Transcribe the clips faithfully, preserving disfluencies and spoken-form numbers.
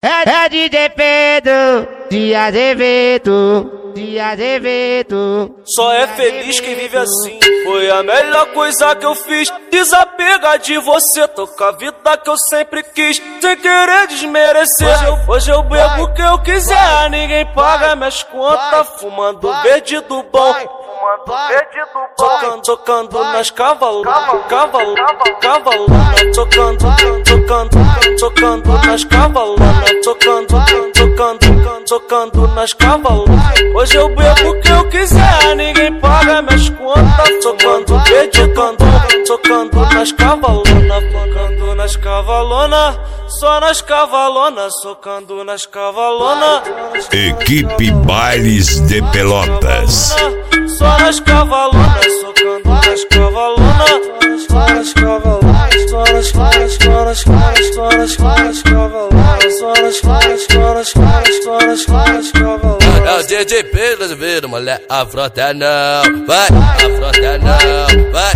É, é D J Pedro, de Azevedo, de Azevedo. Só é feliz quem vive assim. Foi a melhor coisa que eu fiz. Desapega de você, toca a vida que eu sempre quis, sem querer desmerecer. Hoje eu, hoje eu bebo o que eu quiser, ninguém paga minhas contas. Fumando verde do bom, tocando, tocando nas cavalonas, cavalo, cavalona, tocando, tocando, tocando nas cavalonas, tocando, tocando, tocando nas cavalonas. Hoje eu bebo o que eu quiser, ninguém paga minhas contas. Tocando, dedicando, tocando nas cavalonas, tocando nas cavalonas, só nas cavalonas, tocando nas cavalonas. Equipe Bailes de Pelotas. Só nas cavalonas, socando nas cavalonas, só nas cavalonas, só nas cavalonas, só nas cavalonas, só nas cavalonas, só nas cavalonas, só nas cavalonas. É o D J Pedro Azevedo, mulher, a frota não, vai, a frota não, vai,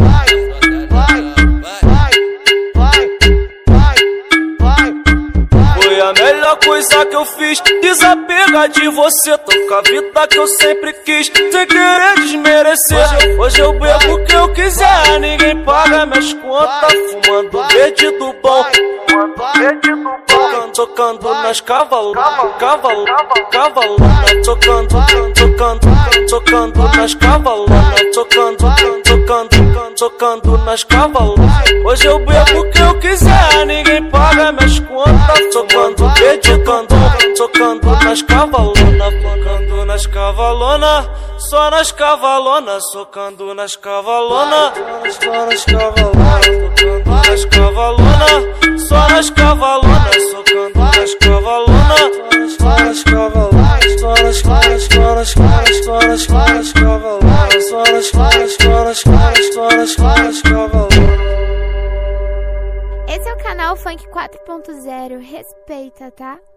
Foi a melhor coisa que eu fiz, desapega de você, toca a vida que eu sempre quis, sem querer desmerecer. Hoje eu bebo o que eu quiser, ninguém paga minhas contas. Fumando verde do bom, tocando, tocando nas cavalonas, cavalo, cavalona, tocando, tocando, tocando nas cavalonas, tocando, tocando, tocando nas cavalonas. Hoje eu bebo o que eu quiser, ninguém paga minhas contas. Tocando, dedicando, tocando nas cavalonas, tocando nas cavalonas, só nas cavalonas, socando nas cavalonas, só nas cavalonas, tocando nas cavalonas, só nas cavalonas, socando nas cavalonas, só nas cavalonas, só nas cavalonas, só nas cavalonas, só nas cavalonas, só nas cavalonas, só nas cavalonas, só nas cavalonas. Esse é o canal Funk quatro ponto zero, respeita, tá?